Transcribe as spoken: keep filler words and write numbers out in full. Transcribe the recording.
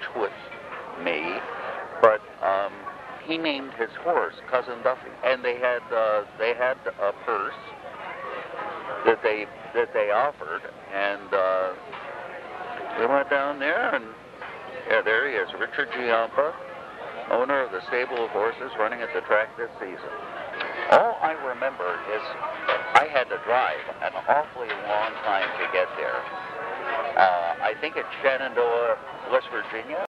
with me, but um, he named his horse Cousin Duffy, and they had uh, they had a purse that they that they offered, and uh, we went down there, and yeah, there he is, Richard Giampa, owner of the stable of horses running at the track this season. All I remember is I had to drive an awfully long time to get there. Uh, I think it's Shenandoah, West Virginia.